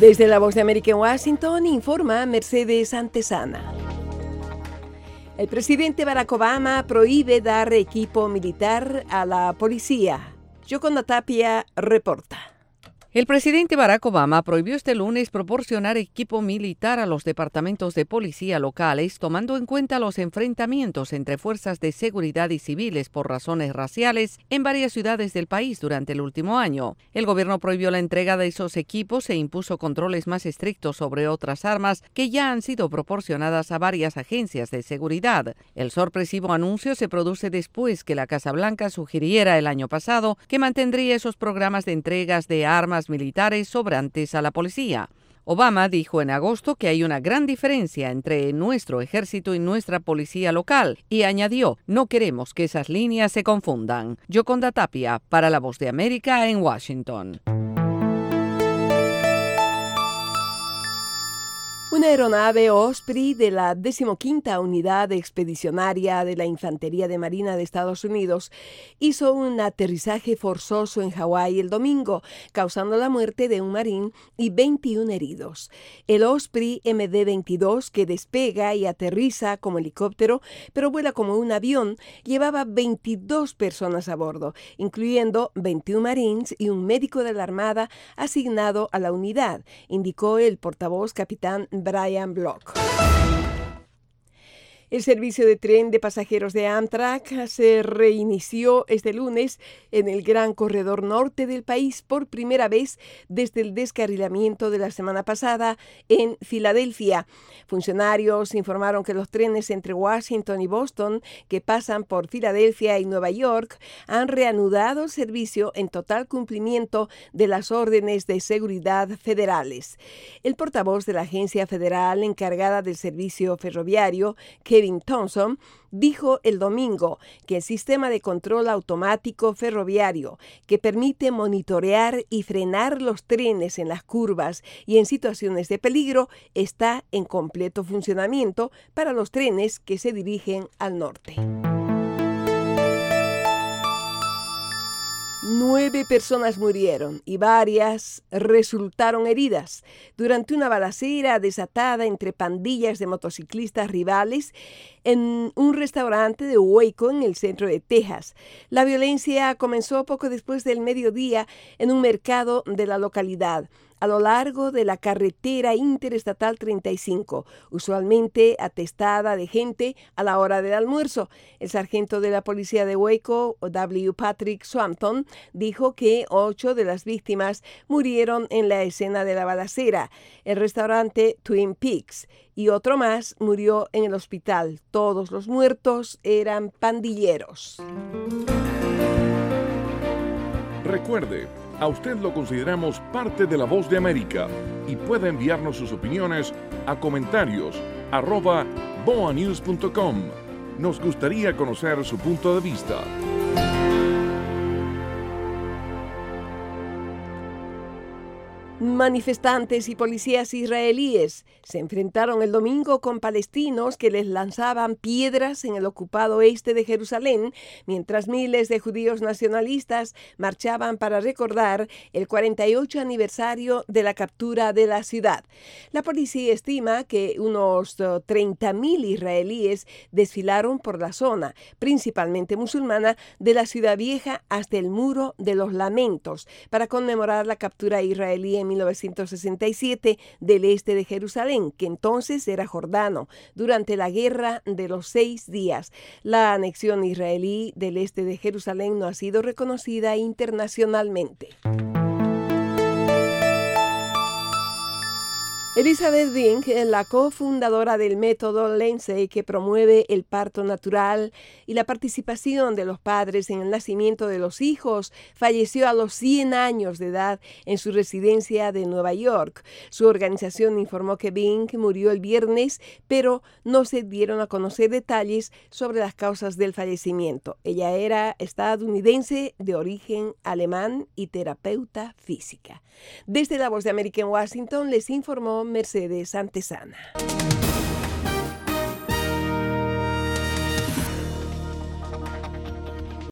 Desde la Voz de América en Washington informa Mercedes Antesana. El presidente Barack Obama prohíbe dar equipo militar a la policía. Yoconda Tapia reporta. El presidente Barack Obama prohibió este lunes proporcionar equipo militar a los departamentos de policía locales, tomando en cuenta los enfrentamientos entre fuerzas de seguridad y civiles por razones raciales en varias ciudades del país durante el último año. El gobierno prohibió la entrega de esos equipos e impuso controles más estrictos sobre otras armas que ya han sido proporcionadas a varias agencias de seguridad. El sorpresivo anuncio se produce después que la Casa Blanca sugiriera el año pasado que mantendría esos programas de entregas de armas militares sobrantes a la policía. Obama dijo en agosto que hay una gran diferencia entre nuestro ejército y nuestra policía local y añadió, no queremos que esas líneas se confundan. Yoconda Tapia, para La Voz de América en Washington. Una aeronave Osprey de la 15ª Unidad Expedicionaria de la Infantería de Marina de Estados Unidos hizo un aterrizaje forzoso en Hawái el domingo, causando la muerte de un marín y 21 heridos. El Osprey MD-22, que despega y aterriza como helicóptero, pero vuela como un avión, llevaba 22 personas a bordo, incluyendo 21 marines y un médico de la Armada asignado a la unidad, indicó el portavoz capitán Brian Block. El servicio de tren de pasajeros de Amtrak se reinició este lunes en el gran corredor norte del país por primera vez desde el descarrilamiento de la semana pasada en Filadelfia. Funcionarios informaron que los trenes entre Washington y Boston, que pasan por Filadelfia y Nueva York, han reanudado el servicio en total cumplimiento de las órdenes de seguridad federales. El portavoz de la agencia federal encargada del servicio ferroviario, Kevin Thompson, dijo el domingo que el sistema de control automático ferroviario que permite monitorear y frenar los trenes en las curvas y en situaciones de peligro está en completo funcionamiento para los trenes que se dirigen al norte. 9 personas murieron y varias resultaron heridas durante una balacera desatada entre pandillas de motociclistas rivales en un restaurante de Waco en el centro de Texas. La violencia comenzó poco después del mediodía en un mercado de la localidad, a lo largo de la carretera interestatal 35, usualmente atestada de gente a la hora del almuerzo. El sargento de la policía de Waco, W. Patrick Swampton, dijo que 8 de las víctimas murieron en la escena de la balacera, el restaurante Twin Peaks, y otro más murió en el hospital. Todos los muertos eran pandilleros. Recuerde, a usted lo consideramos parte de La Voz de América y puede enviarnos sus opiniones a comentarios@boanews.com. Nos gustaría conocer su punto de vista. Manifestantes y policías israelíes se enfrentaron el domingo con palestinos que les lanzaban piedras en el ocupado este de Jerusalén, mientras miles de judíos nacionalistas marchaban para recordar el 48 aniversario de la captura de la ciudad. La policía estima que unos 30.000 israelíes desfilaron por la zona, principalmente musulmana, de la Ciudad Vieja hasta el Muro de los Lamentos, para conmemorar la captura israelí en 1967 del este de Jerusalén, que entonces era Jordano, durante la Guerra de los 6 días. La anexión israelí del este de Jerusalén no ha sido reconocida internacionalmente. Elizabeth Dink, la cofundadora del método Lindsay, que promueve el parto natural y la participación de los padres en el nacimiento de los hijos, falleció a los 100 años de edad en su residencia de Nueva York. Su organización informó que Dink murió el viernes, pero no se dieron a conocer detalles sobre las causas del fallecimiento. Ella era estadounidense de origen alemán y terapeuta física. Desde La Voz de América en Washington les informó Mercedes Antesana.